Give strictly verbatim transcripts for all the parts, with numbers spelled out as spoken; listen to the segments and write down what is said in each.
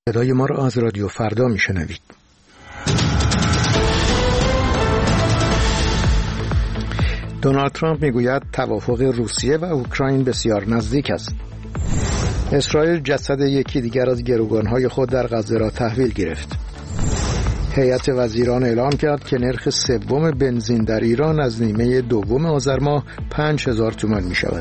صدای ما را از رادیو فردا میشنوید. دونالد ترامپ میگوید توافق روسیه و اوکراین بسیار نزدیک است. اسرائیل جسد یکی دیگر از گروگانهای خود در غزه را تحویل گرفت. هیئت وزیران اعلام کرد که نرخ سوم بنزین در ایران از نیمه دوم آذر ماه پنج هزار تومان می شود.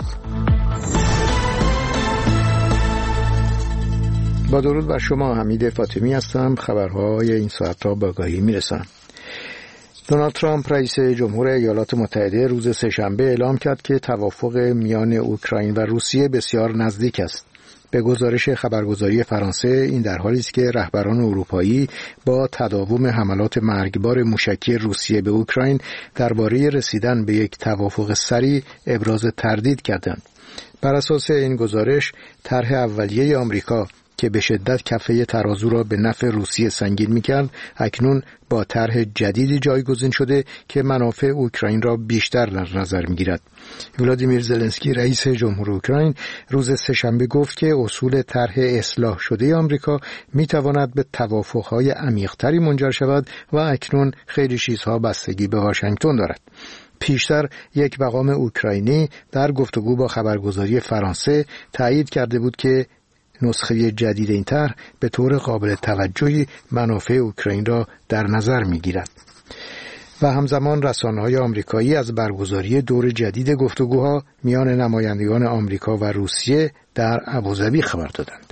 با درود بر شما، حمید فاطمی هستم. خبرهای این ساعت را به آگاهی می رسانم. دونالد ترامپ رئیس جمهور ایالات متحده روز سه‌شنبه اعلام کرد که توافق میان اوکراین و روسیه بسیار نزدیک است. به گزارش خبرگزاری فرانسه، این در حالی است که رهبران اروپایی با تداوم حملات مرگبار موشکی روسیه به اوکراین درباره رسیدن به یک توافق سریع ابراز تردید کردند. بر اساس این گزارش، طرح اولیه آمریکا که به شدت کفه ترازو را به نفع روسیه سنگین می‌کرد، اکنون با طرح جدیدی جایگزین شده که منافع اوکراین را بیشتر در نظر می‌گیرد. ولادیمیر زلنسکی رئیس جمهور اوکراین روز سه‌شنبه گفت که اصول طرح اصلاح شده آمریکا می‌تواند به توافق‌های عمیق‌تری منجر شود و اکنون خیلی چیزها بستگی به واشنگتن دارد. پیشتر یک مقام اوکراینی در گفتگو با خبرگزاری فرانسه تایید کرده بود که نسخه جدید این طرح به طور قابل توجهی منافع اوکراین را در نظر می‌گیرد. و همزمان رسانه‌های آمریکایی از برگزاری دور جدید گفتگوها میان نمایندگان آمریکا و روسیه در ابوظبی خبر دادند.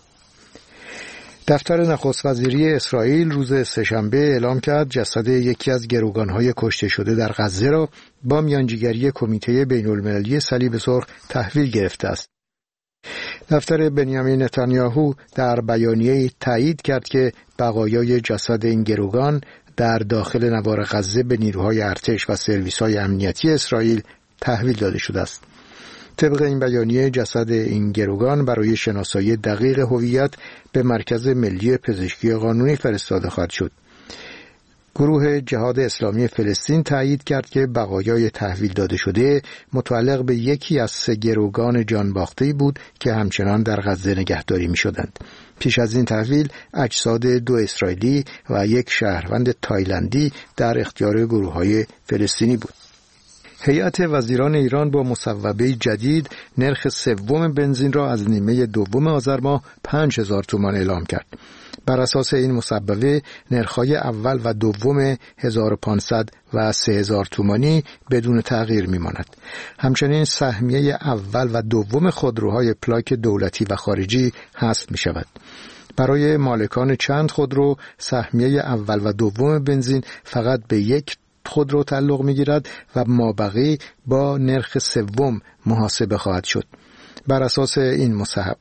دفتر نخست وزیری اسرائیل روز سه‌شنبه اعلام کرد جسد یکی از گروگان‌های کشته شده در غزه را با میانجیگری کمیته بین‌المللی صلیب سرخ تحویل گرفته است. دفتر بنیامین نتانیاهو در بیانیه‌ای تایید کرد که بقایای جسد این گروگان در داخل نوار غزه به نیروهای ارتش و سرویس‌های امنیتی اسرائیل تحویل داده شده است. طبق این بیانیه، جسد این گروگان برای شناسایی دقیق هویت به مرکز ملی پزشکی قانونی فرستاده خواهد شد. گروه جهاد اسلامی فلسطین تایید کرد که بقایای تحویل داده شده متعلق به یکی از سه گروگان جانباخته‌ای بود که همچنان در غزه نگهداری می‌شدند. پیش از این تحویل اجساد دو اسرائیلی و یک شهروند تایلندی در اختیار گروه‌های فلسطینی بود. هیئت وزیران ایران با مصوبه جدید نرخ سوم بنزین را از نیمه دوم آذر ماه پنج هزار تومان اعلام کرد. بر اساس این مصوبه نرخ‌های اول و دوم هزار و پانصد و سه هزار تومانی بدون تغییر می‌ماند. همچنین سهمیه اول و دوم خودروهای پلاک دولتی و خارجی حذف می‌شود. برای مالکان چند خودرو سهمیه اول و دوم بنزین فقط به یک خودرو تعلق می‌گیرد و مابقی با نرخ سوم محاسبه خواهد شد. بر اساس این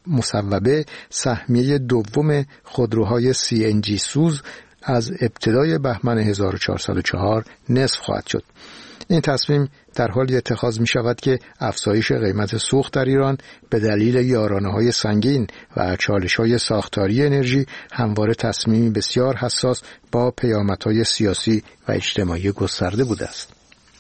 مصوبه سهمیه دوم خودروهای سی ان جی سوز از ابتدای بهمن هزار و چهارصد و چهار نصف خواهد شد. این تصمیم در حالی اتخاذ می شود که افزایش قیمت سوخت در ایران به دلیل یارانه‌های سنگین و چالش‌های ساختاری انرژی همواره تصمیمی بسیار حساس با پیامدهای سیاسی و اجتماعی گسترده بوده است.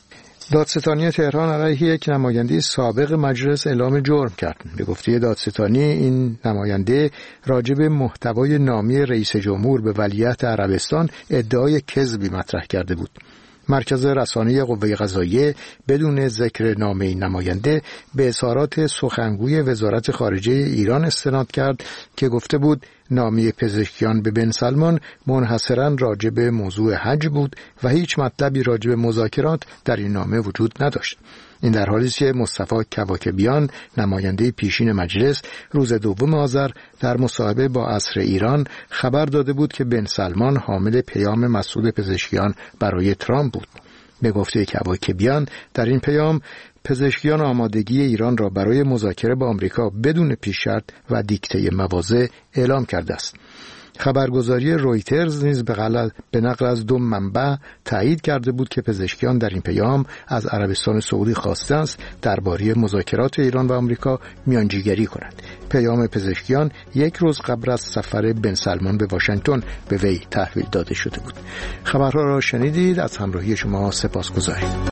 دادستانی تهران علیه یک نماینده سابق مجلس اعلام جرم کرد. به گفته دادستانی، این نماینده راجع به محتوای نامه رئیس جمهور به ولیعهد عربستان ادعای کذبی مطرح کرده بود. مرکز رسانه قوه قضاییه بدون ذکر نام این نماینده به اظهارات سخنگوی وزارت خارجه ایران استناد کرد که گفته بود نامه پزشکیان به بن سلمان منحصراً راجع به موضوع حج بود و هیچ مطلبی راجع به مذاکرات در این نامه وجود نداشت. این در حالی است که مصطفی کواکبیان نماینده پیشین مجلس روز دوم آذر در مصاحبه با عصر ایران خبر داده بود که بن سلمان حامل پیام مسعود پزشکیان برای ترامپ بود. به گفته کواکبیان در این پیام پزشکیان آمادگی ایران را برای مذاکره با آمریکا بدون پیش‌شرط و دیکته مواضع اعلام کرده است. خبرگزاری رویترز نیز به نقل از دو منبع تایید کرده بود که پزشکیان در این پیام از عربستان سعودی خواسته است درباره مذاکرات ایران و آمریکا میانجیگری کند. پیام پزشکیان یک روز قبل از سفر بن سلمان به واشنگتن به وی تحویل داده شده بود. خبرها را شنیدید. از همراهی شما سپاسگزاریم.